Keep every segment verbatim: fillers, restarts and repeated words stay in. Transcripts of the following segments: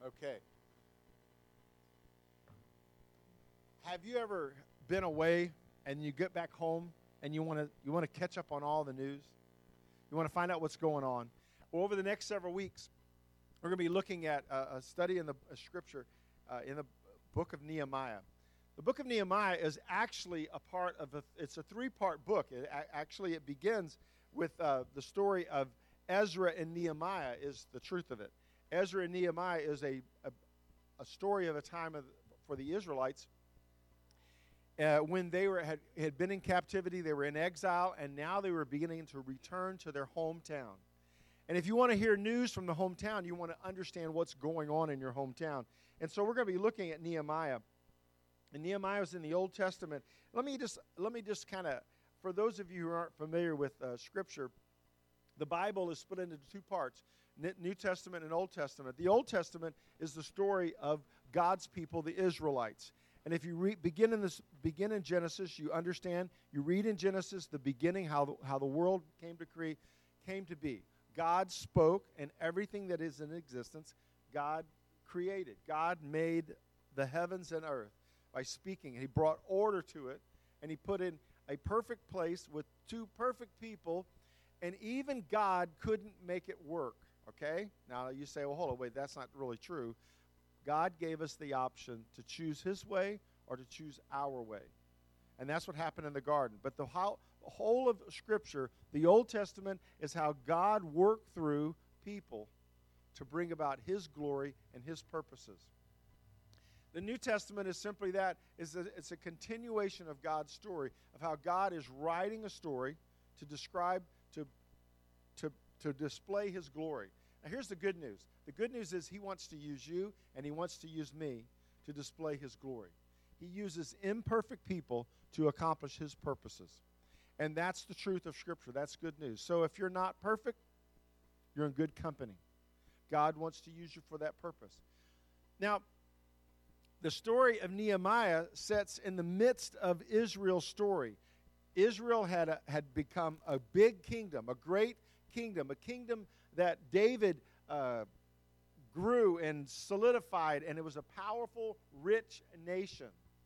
Okay. Have you ever been away and you get back home and you want to you want to catch up on all the news? You want to find out what's going on? Well, over the next several weeks, we're going to be looking at a, a study in the a scripture uh, in the book of Nehemiah. The book of Nehemiah is actually a part of a, it's a three-part book. It, a, actually, it begins with uh, the story of Ezra and Nehemiah is the truth of it. Ezra and Nehemiah is a, a, a story of a time of, for the Israelites uh, when they were had, had been in captivity, they were in exile, and now they were beginning to return to their hometown. And if you want to hear news from the hometown, you want to understand what's going on in your hometown. And so we're going to be looking at Nehemiah. And Nehemiah is in the Old Testament. Let me just let me just kind of, for those of you who aren't familiar with uh, Scripture, the Bible is split into two parts, New Testament and Old Testament. The Old Testament is the story of God's people, the Israelites. And if you re- begin in this begin in Genesis, you understand. You read in Genesis the beginning, how the, how the world came to create, came to be. God spoke, and everything that is in existence, God created. God made the heavens and earth by speaking. And he brought order to it, and he put in a perfect place with two perfect people, and even God couldn't make it work, okay? Now you say, well, hold on, wait, that's not really true. God gave us the option to choose his way or to choose our way. And that's what happened in the garden. But the, how, the whole of Scripture, the Old Testament, is how God worked through people to bring about his glory and his purposes. The New Testament is simply that. It's a, it's a continuation of God's story, of how God is writing a story to describe, to, to, to display his glory. Now here's the good news. The good news is he wants to use you and he wants to use me to display his glory. He uses imperfect people to accomplish his purposes. And that's the truth of Scripture. That's good news. So if you're not perfect, you're in good company. God wants to use you for that purpose. Now, the story of Nehemiah sets in the midst of Israel's story. Israel had a, had become a big kingdom, a great kingdom, a kingdom that David uh, grew and solidified, and it was a powerful, rich nation.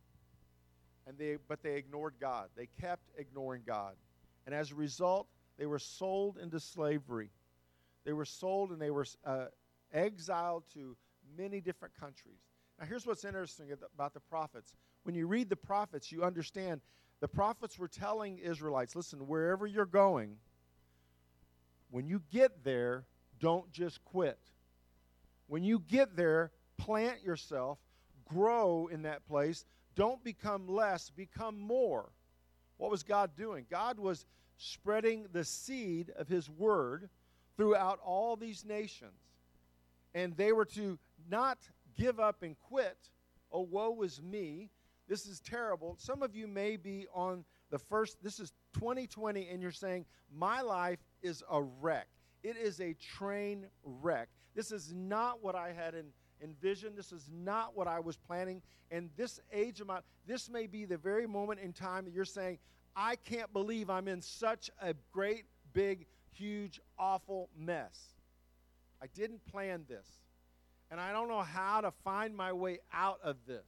And they, but they ignored God. They kept ignoring God. And as a result, they were sold into slavery. They were sold and they were uh, exiled to many different countries. Now, here's what's interesting about the prophets. When you read the prophets, you understand the prophets were telling Israelites, listen, wherever you're going, when you get there, don't just quit. When you get there, plant yourself, grow in that place. Don't become less, become more. What was God doing? God was spreading the seed of his word throughout all these nations. And they were to not give up and quit. Oh, woe is me. This is terrible. Some of you may be on the first, this is twenty twenty, and you're saying, my life is a wreck. It is a train wreck. This is not what I had in, envisioned. This is not what I was planning. And this age of my, this may be the very moment in time that you're saying, I can't believe I'm in such a great, big, huge, awful mess. I didn't plan this. And I don't know how to find my way out of this.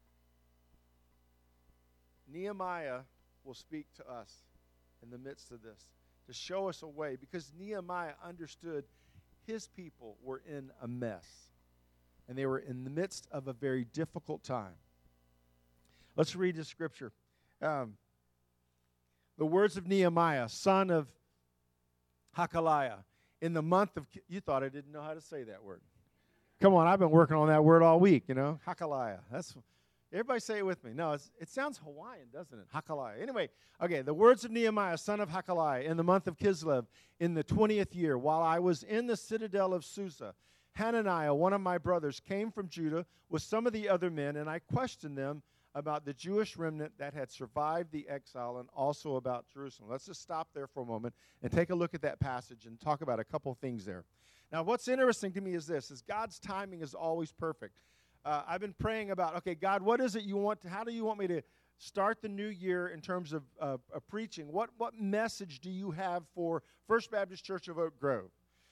Nehemiah will speak to us in the midst of this to show us a way, because Nehemiah understood his people were in a mess. And they were in the midst of a very difficult time. Let's read the scripture. Um, the words of Nehemiah, son of Hakaliah, in the month of, you thought I didn't know how to say that word. Come on, I've been working on that word all week, you know. Hakaliah. That's, everybody say it with me. No, it's, it sounds Hawaiian, doesn't it? Hakaliah. Anyway, okay, the words of Nehemiah, son of Hakaliah, in the month of Kislev, in the twentieth year, while I was in the citadel of Susa, Hananiah, one of my brothers, came from Judah with some of the other men, and I questioned them about the Jewish remnant that had survived the exile and also about Jerusalem. Let's just stop there for a moment and take a look at that passage and talk about a couple things there. Now, what's interesting to me is this, is God's timing is always perfect. Uh, I've been praying about, okay, God, what is it you want to, how do you want me to start the new year in terms of uh, uh, preaching? What, what message do you have for First Baptist Church of Oak Grove?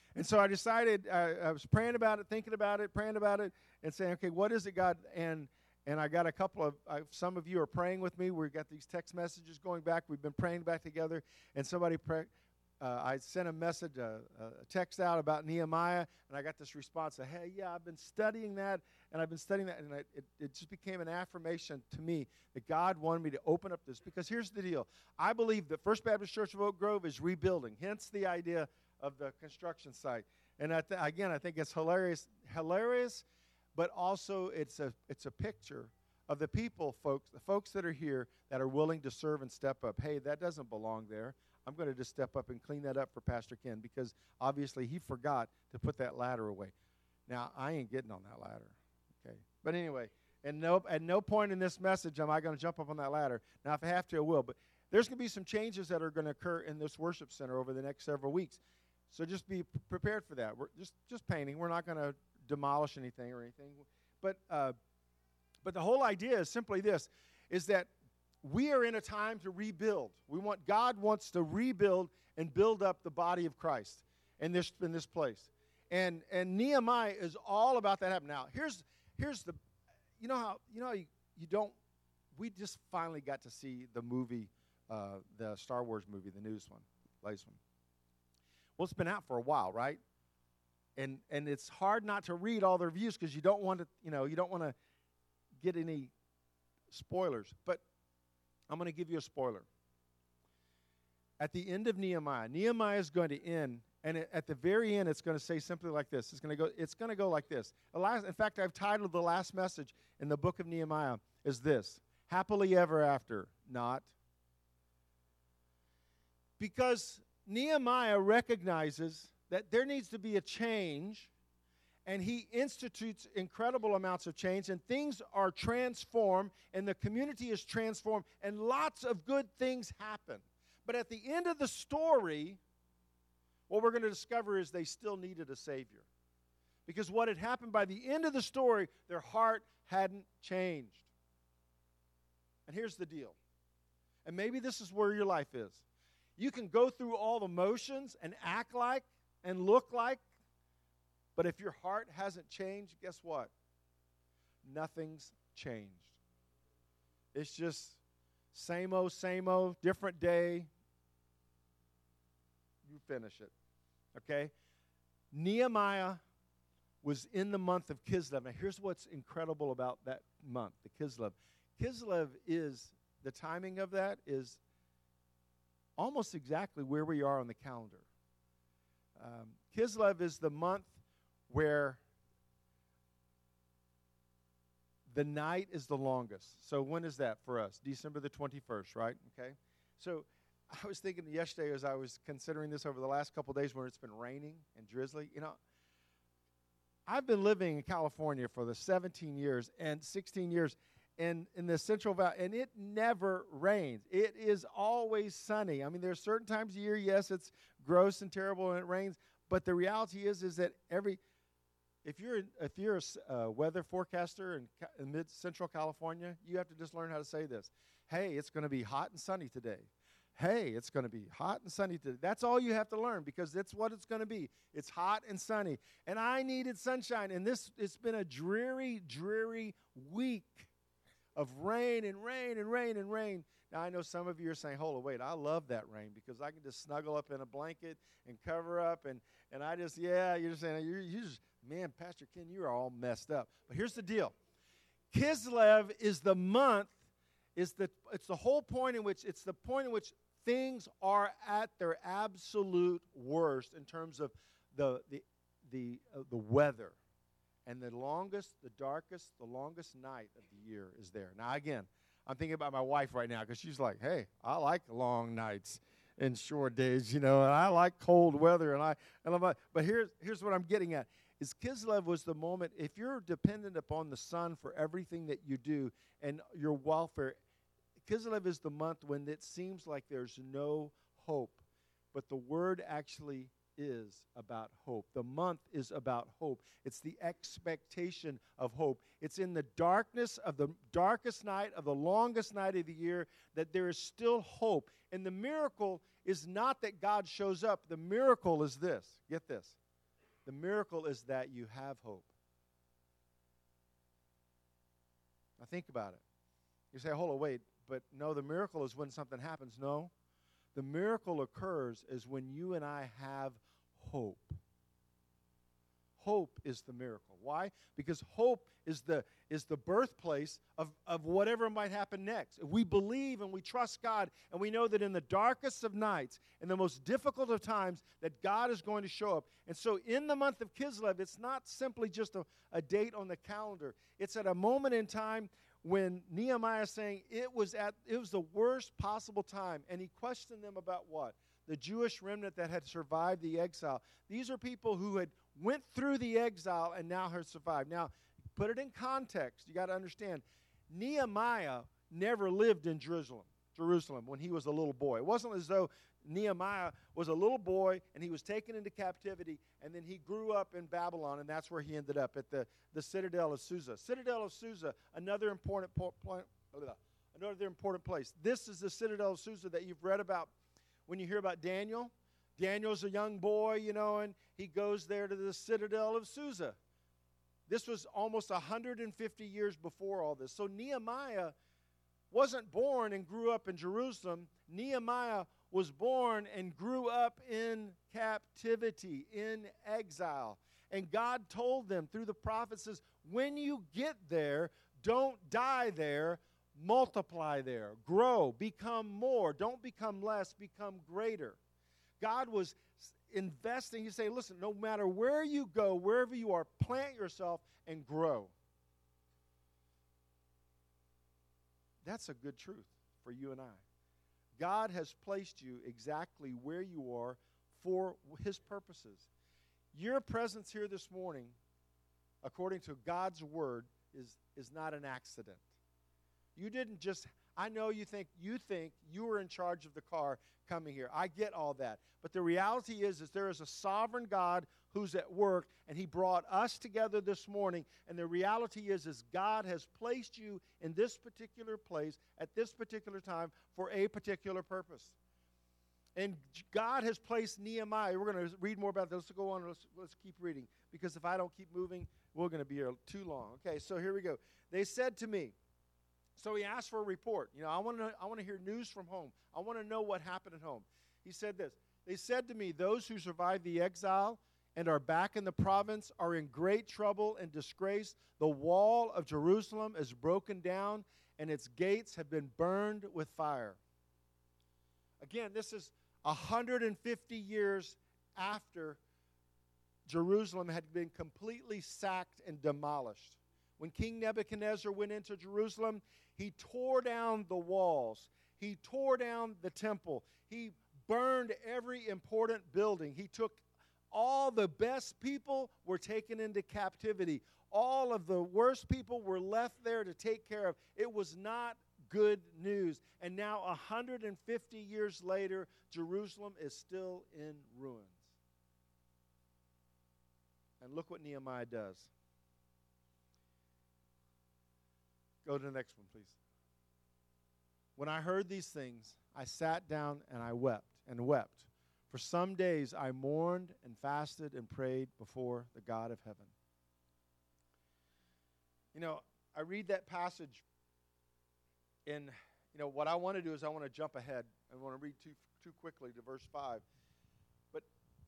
And so I decided, uh, I was praying about it, thinking about it, praying about it, and saying, okay, what is it, God? And and I got a couple of, uh, some of you are praying with me. We've got these text messages going back. We've been praying back together. And somebody, pray, uh, I sent a message, a, a text out about Nehemiah, and I got this response, that, hey, yeah, I've been studying that, and I've been studying that, and I, it, it just became an affirmation to me that God wanted me to open up this. Because here's the deal. I believe that First Baptist Church of Oak Grove is rebuilding, hence the idea of the construction site. And I th- again, I think it's hilarious, hilarious, but also it's a it's a picture of the people, folks, the folks that are here that are willing to serve and step up. Hey, that doesn't belong there. I'm going to just step up and clean that up for Pastor Ken, because obviously he forgot to put that ladder away. Now, I ain't getting on that ladder, okay? But anyway, and no, at no point in this message am I going to jump up on that ladder. Now, if I have to, I will. But there's going to be some changes that are going to occur in this worship center over the next several weeks. So just be p- prepared for that. We're just just painting. We're not going to demolish anything or anything. But uh, but the whole idea is simply this, is that we are in a time to rebuild. We want God wants to rebuild and build up the body of Christ in this in this place. And and Nehemiah is all about that happening. Now, here's here's the you know how you know you, you don't we just finally got to see the movie, uh, the Star Wars movie, the newest one, latest one. Well, it's been out for a while, right? And and it's hard not to read all the reviews because you don't want to, you know, you don't want to get any spoilers. But I'm going to give you a spoiler. At the end of Nehemiah, Nehemiah is going to end, and it, at the very end, it's going to say simply like this. It's going to go. It's going to go like this. The last, in fact, I've titled the last message in the book of Nehemiah is this: "Happily ever after." Not because Nehemiah recognizes that there needs to be a change, and he institutes incredible amounts of change, and things are transformed, and the community is transformed, and lots of good things happen. But at the end of the story, what we're going to discover is they still needed a Savior. Because what had happened by the end of the story, their heart hadn't changed. And here's the deal. And maybe this is where your life is. You can go through all the motions and act like and look like, but if your heart hasn't changed, guess what? Nothing's changed. It's just same old, same old, different day. You finish it, okay? Nehemiah was in the month of Kislev. Now, here's what's incredible about that month, the Kislev. Kislev is, the timing of that is almost exactly where we are on the calendar. Um, Kislev is the month where the night is the longest. So when is that for us? December the twenty-first, right? Okay. So I was thinking yesterday as I was considering this over the last couple of days when it's been raining and drizzly. You know, I've been living in California for the seventeen years and sixteen years in, in the Central Valley, and it never rains. It is always sunny. I mean, there's certain times of year, yes, it's gross and terrible and it rains, but the reality is is that every if you're if you're a uh, weather forecaster in, in mid Central California, you have to just learn how to say this. Hey, it's going to be hot and sunny today. Hey, it's going to be hot and sunny today. That's all you have to learn, because that's what it's going to be. It's hot and sunny. And I needed sunshine, and this it's been a dreary, dreary week of rain and rain and rain and rain. Now, I know some of you are saying, hold on, wait, I love that rain because I can just snuggle up in a blanket and cover up, and, and I just, yeah, you're just saying, you're, you're just, man, Pastor Ken, you are all messed up. But here's the deal. Kislev is the month, is the it's the whole point in which, it's the point in which things are at their absolute worst in terms of the the the uh, the weather. And the longest, the darkest, the longest night of the year is there. Now, again, I'm thinking about my wife right now because she's like, hey, I like long nights and short days, you know, and I like cold weather. And I, and I'm like, but here's, here's what I'm getting at, is Kislev was the moment, if you're dependent upon the sun for everything that you do and your welfare, Kislev is the month when it seems like there's no hope. But the word actually is about hope. The month is about hope. It's the expectation of hope. It's in the darkness of the darkest night, of the longest night of the year, that there is still hope. And the miracle is not that God shows up. The miracle is this. Get this. The miracle is that you have hope. Now think about it. You say, hold on, wait, but no, the miracle is when something happens. No. The miracle occurs is when you and I have hope. Hope is the miracle. Why? Because hope is the, is the birthplace of, of whatever might happen next. If we believe and we trust God and we know that in the darkest of nights, in the most difficult of times, that God is going to show up. And so in the month of Kislev, it's not simply just a, a date on the calendar. It's at a moment in time when Nehemiah is saying it was at it was the worst possible time. And he questioned them about what? The Jewish remnant that had survived the exile. These are people who had went through the exile and now have survived. Now, put it in context. You got to understand, Nehemiah never lived in Jerusalem, Jerusalem when he was a little boy. It wasn't as though Nehemiah was a little boy and he was taken into captivity and then he grew up in Babylon and that's where he ended up at the, the Citadel of Susa. Citadel of Susa, another important po- point, another important place. This is the Citadel of Susa that you've read about when you hear about Daniel. Daniel's a young boy, you know, and he goes there to the Citadel of Susa. This was almost one hundred fifty years before all this. So Nehemiah wasn't born and grew up in Jerusalem. Nehemiah was born and grew up in captivity, in exile. And God told them through the prophets, says, when you get there, don't die there, multiply there, grow, become more. Don't become less, become greater. God was investing. He say, listen, no matter where you go, wherever you are, plant yourself and grow. That's a good truth for you and I. God has placed you exactly where you are for His purposes. Your presence here this morning, according to God's Word, is, is not an accident. You didn't just, I know you think you think you were in charge of the car coming here. I get all that. But the reality is, is there is a sovereign God who's at work, and He brought us together this morning. And the reality is, is God has placed you in this particular place at this particular time for a particular purpose. And God has placed Nehemiah. We're going to read more about this. Let's go on. Let's, let's keep reading. Because if I don't keep moving, we're going to be here too long. Okay, so here we go. They said to me, so he asked for a report. You know, I want to I want to hear news from home. I want to know what happened at home. He said this. They said to me, those who survived the exile and are back in the province are in great trouble and disgrace. The wall of Jerusalem is broken down, and its gates have been burned with fire. Again, this is one hundred fifty years after Jerusalem had been completely sacked and demolished. When King Nebuchadnezzar went into Jerusalem, he tore down the walls. He tore down the temple. He burned every important building. He took all the best people were taken into captivity. All of the worst people were left there to take care of. It was not good news. And now, one hundred fifty years later, Jerusalem is still in ruins. And look what Nehemiah does. Go to the next one, please. When I heard these things, I sat down and I wept and wept. For some days I mourned and fasted and prayed before the God of heaven. You know, I read that passage, and, you know, what I want to do is I want to jump ahead. I want to read too, too quickly to verse five. But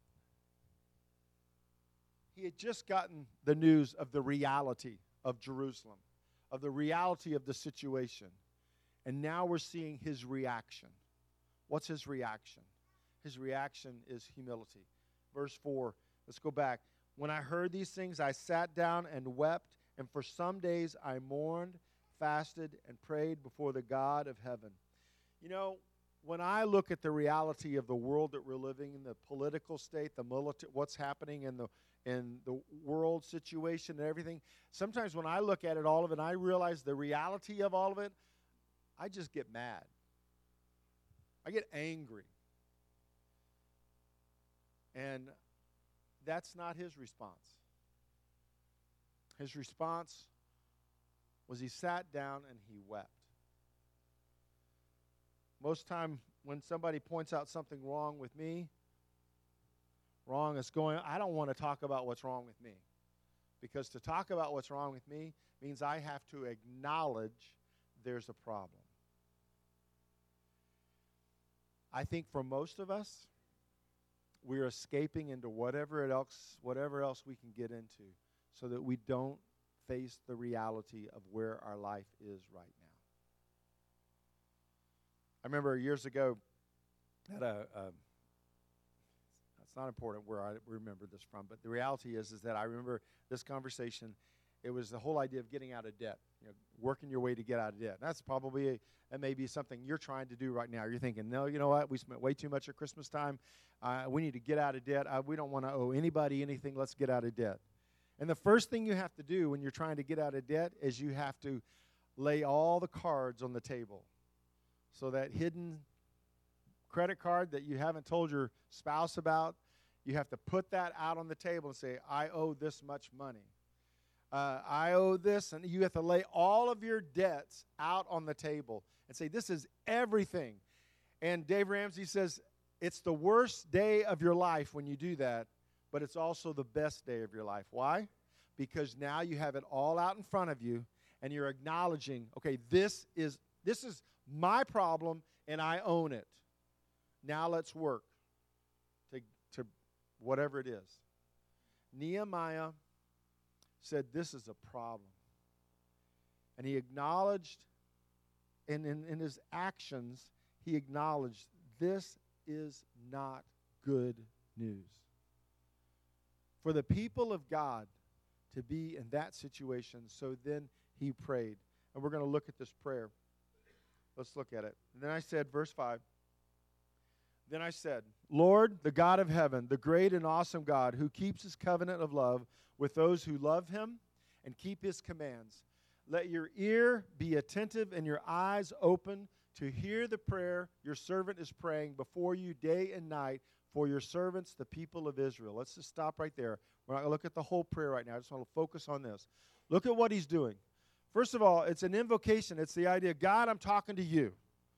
he had just gotten the news of the reality of Jerusalem, of the reality of the situation. And now we're seeing his reaction. What's his reaction? His reaction is humility. Verse four, let's go back. When I heard these things, I sat down and wept, and for some days I mourned, fasted, and prayed before the God of heaven. You know, when I look at the reality of the world that we're living in, the political state, the military, what's happening in the in the world situation and everything, sometimes when I look at it, all of it, and I realize the reality of all of it, I just get mad. I get angry. And that's not his response. His response was he sat down and he wept. Most time when somebody points out something wrong with me Wrong is going, I don't want to talk about what's wrong with me. Because to talk about what's wrong with me means I have to acknowledge there's a problem. I think for most of us, we're escaping into whatever else, whatever else we can get into so that we don't face the reality of where our life is right now. I remember years ago at a, a it's not important where I remember this from, but the reality is is that I remember this conversation. It was the whole idea of getting out of debt, you know, working your way to get out of debt. That's probably a, that may be something you're trying to do right now. You're thinking, no, you know what? We spent way too much at Christmas time. Uh, we need to get out of debt. Uh, we don't want to owe anybody anything. Let's get out of debt. And the first thing you have to do when you're trying to get out of debt is you have to lay all the cards on the table. So that hidden credit card that you haven't told your spouse about, you have to put that out on the table and say, I owe this much money. Uh, I owe this, and you have to lay all of your debts out on the table and say, this is everything. And Dave Ramsey says, it's the worst day of your life when you do that, but it's also the best day of your life. Why? Because now you have it all out in front of you, and you're acknowledging, okay, this is this is my problem, and I own it. Now let's work to, to whatever it is. Nehemiah said, this is a problem. And he acknowledged, and in, in his actions, he acknowledged, this is not good news. For the people of God to be in that situation, so then he prayed. And we're going to look at this prayer. Let's look at it. And then I said, verse five, then I said, Lord, the God of heaven, the great and awesome God who keeps his covenant of love with those who love him and keep his commands, let your ear be attentive and your eyes open to hear the prayer your servant is praying before you day and night for your servants, the people of Israel. Let's just stop right there. We're not going to look at the whole prayer right now. I just want to focus on this. Look at what he's doing. First of all, it's an invocation. It's the idea, God, I'm talking to you.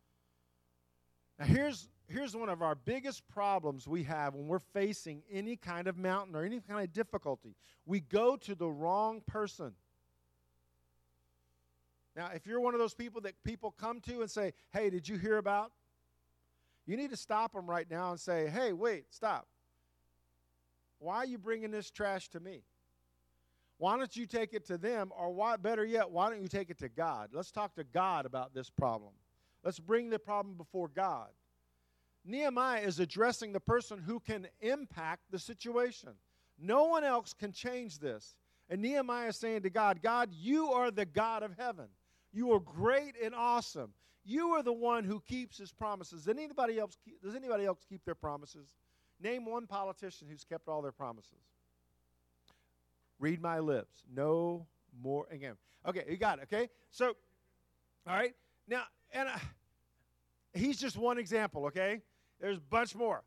Now, here's, here's one of our biggest problems we have when we're facing any kind of mountain or any kind of difficulty. We go to the wrong person. Now, if you're one of those people that people come to and say, hey, did you hear about? You need to stop them right now and say, hey, wait, stop. Why are you bringing this trash to me? Why don't you take it to them, or why, better yet, why don't you take it to God? Let's talk to God about this problem. Let's bring the problem before God. Nehemiah is addressing the person who can impact the situation. No one else can change this. And Nehemiah is saying to God, God, you are the God of heaven. You are great and awesome. You are the one who keeps his promises. Does anybody else keep, does anybody else keep their promises? Name one politician who's kept all their promises. Read my lips. No more. Again. Okay, you got it, okay? So, all right. Now, and uh, he's just one example, okay? There's a bunch more.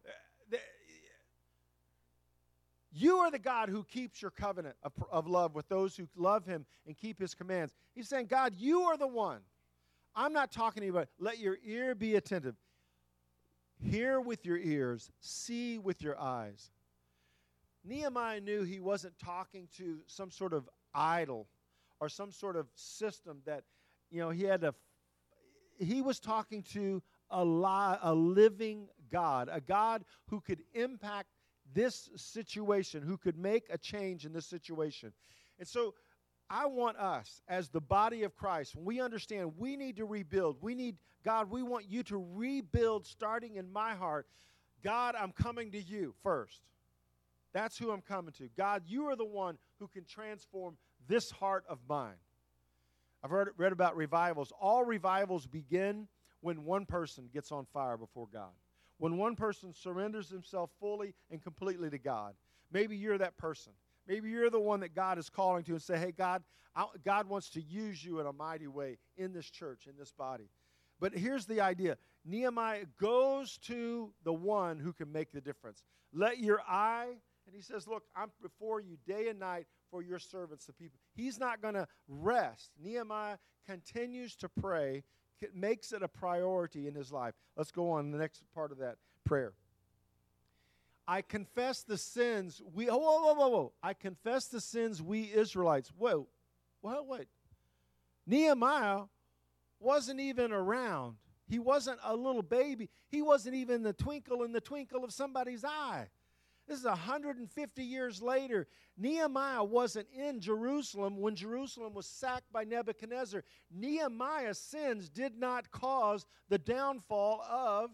You are the God who keeps your covenant of, of love with those who love him and keep his commands. He's saying, God, you are the one. I'm not talking to you about, let your ear be attentive. Hear with your ears. See with your eyes. Nehemiah knew he wasn't talking to some sort of idol or some sort of system that, you know, he had to, he was talking to a, li- a living God, a God who could impact this situation, who could make a change in this situation. And so I want us, as the body of Christ, when we understand we need to rebuild, we need, God, we want you to rebuild starting in my heart. God, I'm coming to you first. That's who I'm coming to. God, you are the one who can transform this heart of mine. I've heard, read about revivals. All revivals begin when one person gets on fire before God. When one person surrenders himself fully and completely to God. Maybe you're that person. Maybe you're the one that God is calling to and say, hey, God, I, God wants to use you in a mighty way in this church, in this body. But here's the idea. Nehemiah goes to the one who can make the difference. Let your eye, and he says, look, I'm before you day and night for your servants, the people. He's not going to rest. Nehemiah continues to pray, makes it a priority in his life. Let's go on to the next part of that prayer. I confess the sins. We oh, whoa, whoa, whoa, whoa. I confess the sins we Israelites. Whoa, whoa, wait. Nehemiah wasn't even around. He wasn't a little baby. He wasn't even the twinkle in the twinkle of somebody's eye. This is one hundred fifty years later. Nehemiah wasn't in Jerusalem when Jerusalem was sacked by Nebuchadnezzar. Nehemiah's sins did not cause the downfall of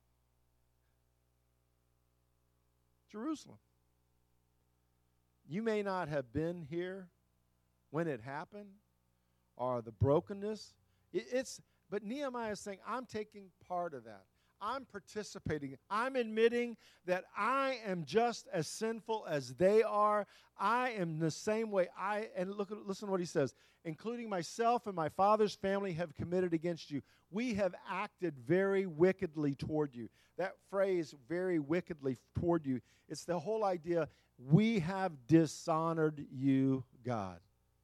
Jerusalem. You may not have been here when it happened, or the brokenness. It, it's but Nehemiah is saying, I'm taking part of that. I'm participating. I'm admitting that I am just as sinful as they are. I am the same way. I and look, listen to what he says. Including myself and my father's family have committed against you. We have acted very wickedly toward you. That phrase, very wickedly toward you, it's the whole idea, we have dishonored you, God.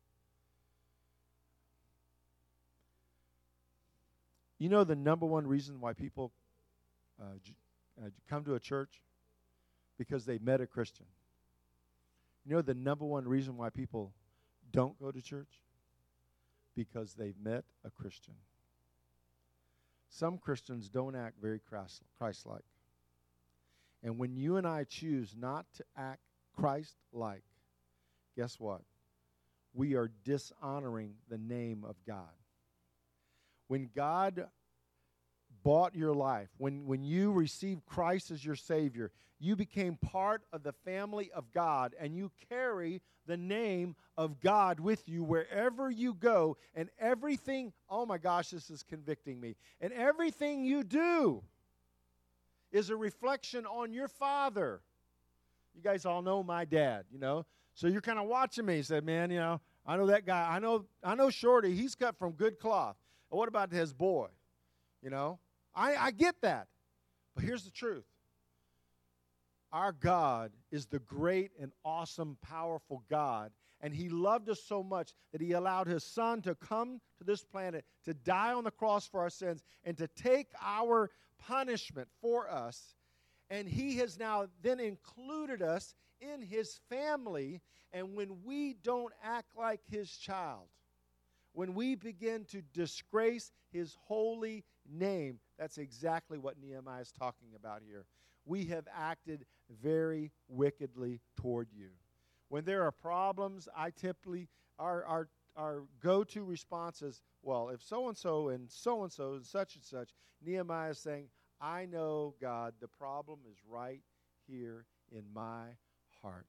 You know the number one reason why people uh, j- uh, come to a church? Because they met a Christian. You know the number one reason why people don't go to church? Because they've met a Christian. Some Christians don't act very Christ- Christ-like. And when you and I choose not to act Christ-like, guess what? We are dishonoring the name of God. When God bought your life, when, when you received Christ as your Savior, you became part of the family of God, and you carry the name of God with you wherever you go, and everything, oh my gosh, this is convicting me, and everything you do is a reflection on your Father. You guys all know my dad, you know, so you're kind of watching me. He said, man, you know, I know that guy. I know, I know Shorty. He's cut from good cloth. What about his boy? You know, I, I get that. But here's the truth. Our God is the great and awesome, powerful God. And he loved us so much that he allowed his son to come to this planet, to die on the cross for our sins, and to take our punishment for us. And he has now then included us in his family. And when we don't act like his child, when we begin to disgrace his holy name, that's exactly what Nehemiah is talking about here. We have acted very wickedly toward you. When there are problems, I typically, our, our, our go-to response is, well, if so-and-so and so-and-so and such and such, Nehemiah is saying, I know, God, the problem is right here in my heart.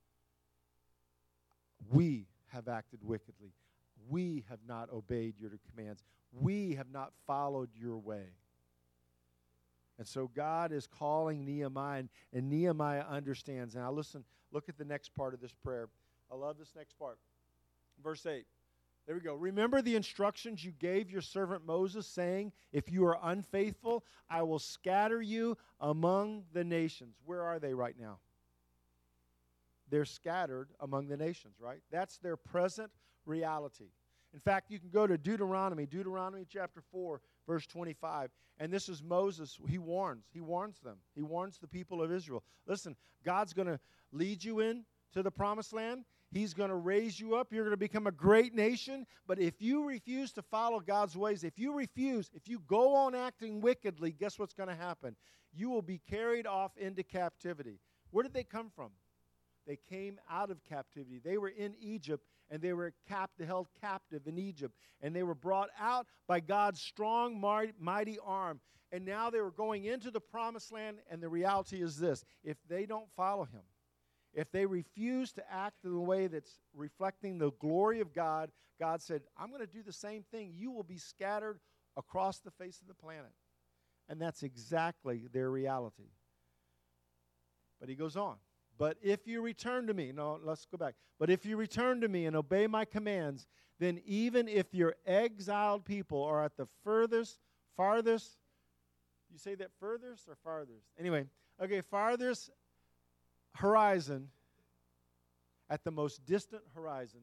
We have acted wickedly. We have not obeyed your commands. We have not followed your way. And so God is calling Nehemiah, and, and Nehemiah understands. Now listen, look at the next part of this prayer. I love this next part. Verse eight. There we go. Remember the instructions you gave your servant Moses, saying, if you are unfaithful, I will scatter you among the nations. Where are they right now? They're scattered among the nations, right? That's their present reality. In fact, you can go to Deuteronomy, Deuteronomy chapter four, verse twenty-five. And this is Moses. He warns. He warns them. He warns the people of Israel. Listen, God's going to lead you in to the promised land. He's going to raise you up. You're going to become a great nation. But if you refuse to follow God's ways, if you refuse, if you go on acting wickedly, guess what's going to happen? You will be carried off into captivity. Where did they come from? They came out of captivity. They were in Egypt, and they were capt- held captive in Egypt. And they were brought out by God's strong, mighty arm. And now they were going into the promised land, and the reality is this. If they don't follow him, if they refuse to act in a way that's reflecting the glory of God, God said, I'm going to do the same thing. You will be scattered across the face of the planet. And that's exactly their reality. But he goes on. But if you return to me, no, let's go back. But if you return to me and obey my commands, then even if your exiled people are at the furthest, farthest, you say that furthest or farthest? Anyway, okay, farthest horizon, at the most distant horizon.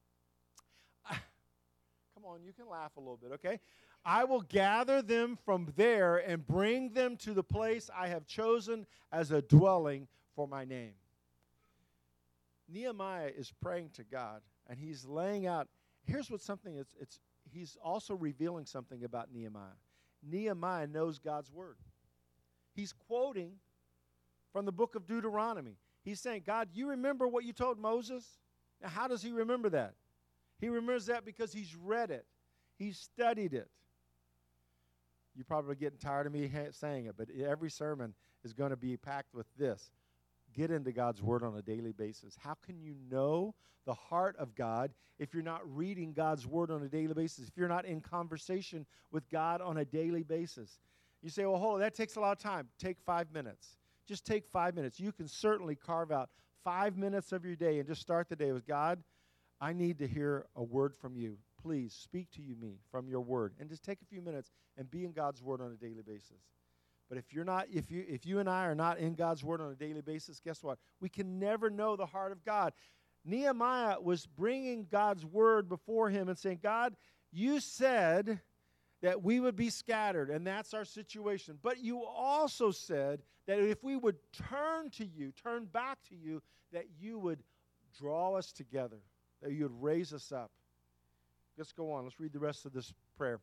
Come on, you can laugh a little bit, okay? I will gather them from there and bring them to the place I have chosen as a dwelling for my name. Nehemiah is praying to God, and he's laying out. Here's what's something. It's it's. He's also revealing something about Nehemiah. Nehemiah knows God's word. He's quoting from the book of Deuteronomy. He's saying, God, you remember what you told Moses? Now, how does he remember that? He remembers that because he's read it. He's studied it. You're probably getting tired of me saying it, but every sermon is going to be packed with this. Get into God's word on a daily basis. How can you know the heart of God if you're not reading God's word on a daily basis, if you're not in conversation with God on a daily basis? You say, well, hold on, that takes a lot of time. Take five minutes. Just take five minutes. You can certainly carve out five minutes of your day and just start the day with, God, I need to hear a word from you. Please speak to you me from your word. And just take a few minutes and be in God's word on a daily basis. But if you're not, if you if you and I are not in God's word on a daily basis, guess what? We can never know the heart of God. Nehemiah was bringing God's word before him and saying, God, you said that we would be scattered, and that's our situation. But you also said that if we would turn to you, turn back to you, that you would draw us together, that you would raise us up. Let's go on. Let's read the rest of this prayer.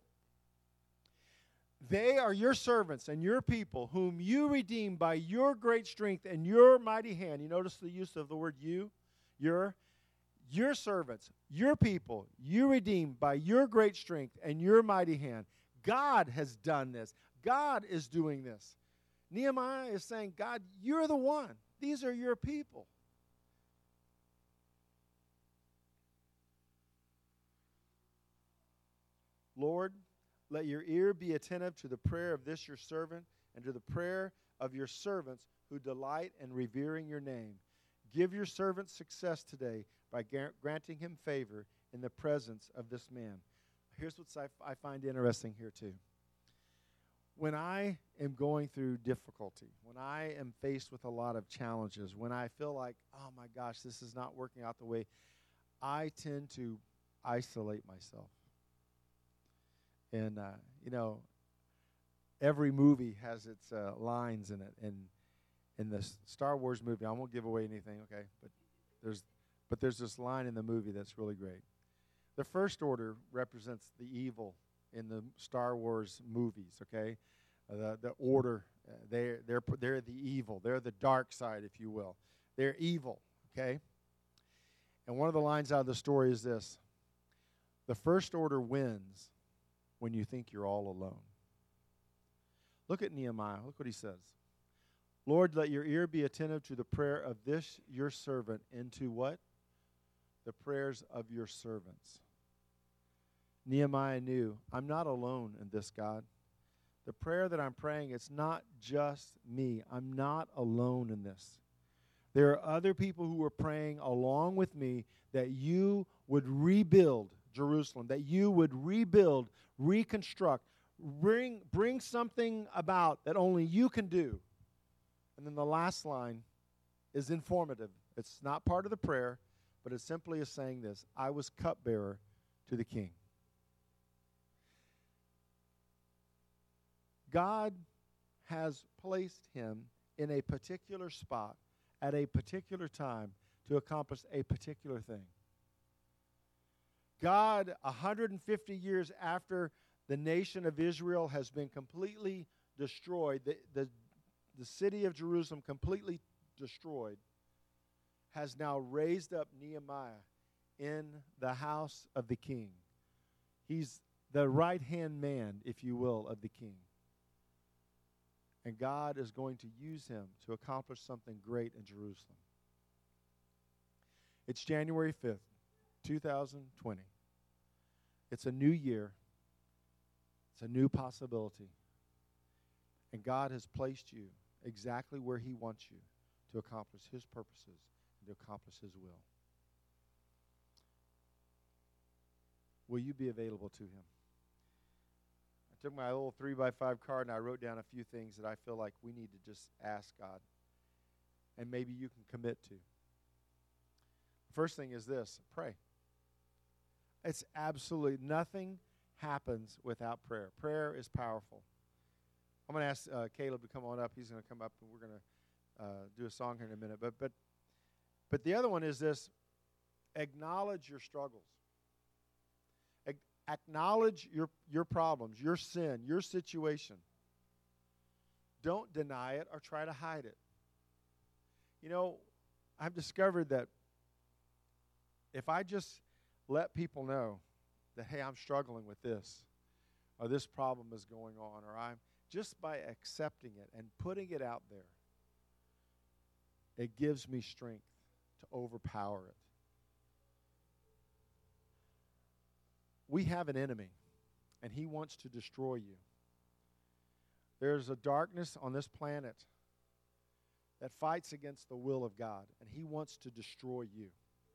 They are your servants and your people, whom you redeemed by your great strength and your mighty hand. You notice the use of the word you, your, your servants, your people, you redeemed by your great strength and your mighty hand. God has done this. God is doing this. Nehemiah is saying, God, you're the one. These are your people. Lord, let your ear be attentive to the prayer of this your servant and to the prayer of your servants who delight in revering your name. Give your servant success today by granting him favor in the presence of this man. Here's what I find interesting here too. When I am going through difficulty, when I am faced with a lot of challenges, when I feel like, oh my gosh, this is not working out the way, I tend to isolate myself. And, uh, you know, every movie has its uh, lines in it. And in the Star Wars movie, I won't give away anything, okay? But there's, but there's this line in the movie that's really great. The First Order represents the evil in the Star Wars movies, okay? Uh, the the Order, uh, they're, they're, they're the evil. They're the dark side, if you will. They're evil, okay? And one of the lines out of the story is this. The First Order wins when you think you're all alone. Look at Nehemiah. Look what he says. Lord, let your ear be attentive to the prayer of this your servant and to what? The prayers of your servants. Nehemiah knew, I'm not alone in this, God. The prayer that I'm praying, it's not just me. I'm not alone in this. There are other people who are praying along with me that you would rebuild Jerusalem, that you would rebuild, reconstruct, bring, bring something about that only you can do. And then the last line is informative. It's not part of the prayer, but it simply is saying this, I was cupbearer to the king. God has placed him in a particular spot at a particular time to accomplish a particular thing. God, one hundred fifty years after the nation of Israel has been completely destroyed, the, the, the city of Jerusalem completely destroyed, has now raised up Nehemiah in the house of the king. He's the right-hand man, if you will, of the king. And God is going to use him to accomplish something great in Jerusalem. It's January fifth, two thousand twenty. It's a new year. It's a new possibility. And God has placed you exactly where he wants you to accomplish his purposes and to accomplish his will. Will you be available to him? I took my little three by five card and I wrote down a few things that I feel like we need to just ask God. And maybe you can commit to. First thing is this, pray. It's absolutely, nothing happens without prayer. Prayer is powerful. I'm going to ask uh, Caleb to come on up. He's going to come up and we're going to uh, do a song here in a minute. But but but the other one is this: acknowledge your struggles. Ac- acknowledge your your problems, your sin, your situation. Don't deny it or try to hide it. You know, I've discovered that if I just let people know that, hey, I'm struggling with this, or this problem is going on, or I'm just by accepting it and putting it out there, it gives me strength to overpower it. We have an enemy, and he wants to destroy you. There's a darkness on this planet that fights against the will of God, and he wants to destroy you.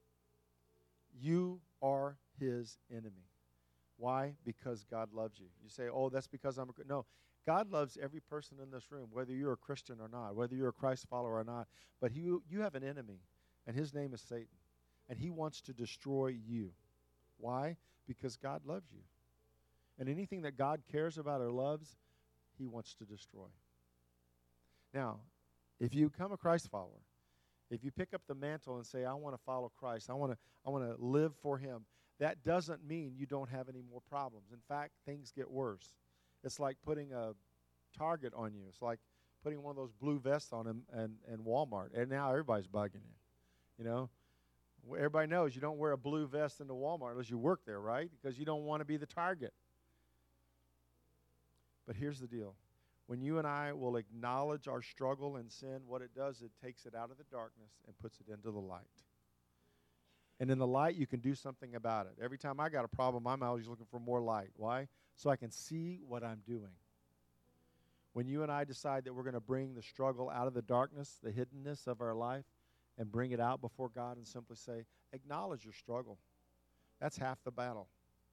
You are his enemy. Why? Because God loves you. You say, oh, that's because I'm a Christian. No, God loves every person in this room, whether you're a Christian or not, whether you're a Christ follower or not. But you, you have an enemy, and his name is Satan, and he wants to destroy you. Why? Because God loves you. And anything that God cares about or loves, he wants to destroy. Now, if you become a Christ follower, if you pick up the mantle and say, I want to follow Christ, I want to I want to live for him, that doesn't mean you don't have any more problems. In fact, things get worse. It's like putting a target on you. It's like putting one of those blue vests on him and, and Walmart. And now everybody's bugging you. You know? Everybody knows you don't wear a blue vest into Walmart unless you work there, right? Because you don't want to be the target. But here's the deal. When you and I will acknowledge our struggle and sin, what it does, it takes it out of the darkness and puts it into the light. And in the light, you can do something about it. Every time I got a problem, I'm always looking for more light. Why? So I can see what I'm doing. When you and I decide that we're going to bring the struggle out of the darkness, the hiddenness of our life, and bring it out before God and simply say, acknowledge your struggle. That's half the battle.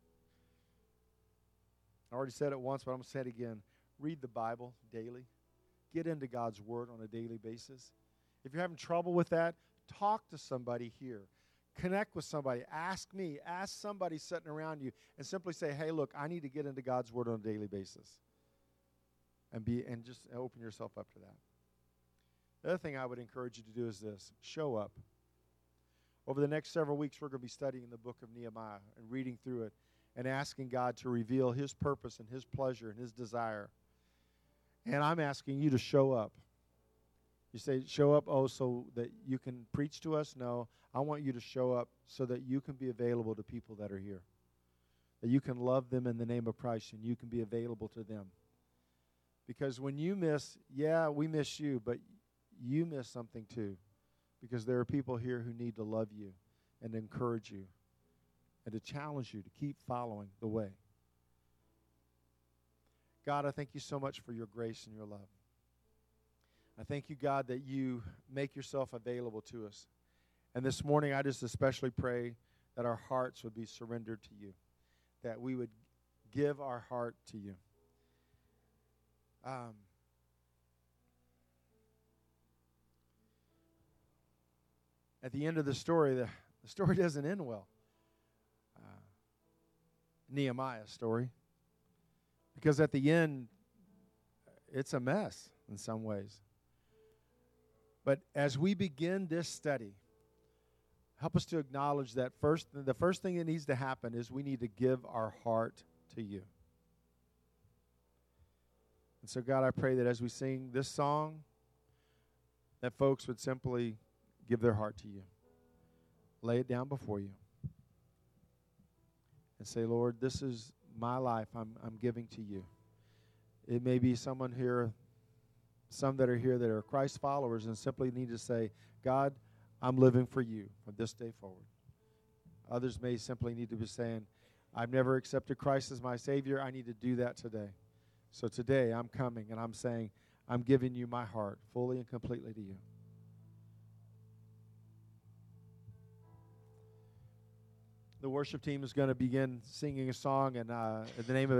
I already said it once, but I'm going to say it again. Read the Bible daily. Get into God's Word on a daily basis. If you're having trouble with that, talk to somebody here. Connect with somebody. Ask me. Ask somebody sitting around you and simply say, hey, look, I need to get into God's Word on a daily basis. And be and just open yourself up to that. The other thing I would encourage you to do is this. Show up. Over the next several weeks, we're going to be studying the book of Nehemiah and reading through it and asking God to reveal his purpose and his pleasure and his desire. And I'm asking you to show up. You say, show up, oh, so that you can preach to us? No, I want you to show up so that you can be available to people that are here. That you can love them in the name of Christ and you can be available to them. Because when you miss, yeah, we miss you, but you miss something too. Because there are people here who need to love you and encourage you and to challenge you to keep following the way. God, I thank you so much for your grace and your love. I thank you, God, that you make yourself available to us. And this morning, I just especially pray that our hearts would be surrendered to you, that we would give our heart to you. Um, at the end of the story, the, the story doesn't end well. Uh, Nehemiah's story. Because at the end, it's a mess in some ways. But as we begin this study, help us to acknowledge that first, the first thing that needs to happen is we need to give our heart to you. And so, God, I pray that as we sing this song, that folks would simply give their heart to you. Lay it down before you. And say, Lord, this is my life I'm, I'm giving to you. It may be someone here, some that are here that are Christ followers and simply need to say, God, I'm living for you from this day forward. Others may simply need to be saying, I've never accepted Christ as my Savior. I need to do that today. So today I'm coming and I'm saying, I'm giving you my heart fully and completely to you. The worship team is going to begin singing a song, and uh, the name of it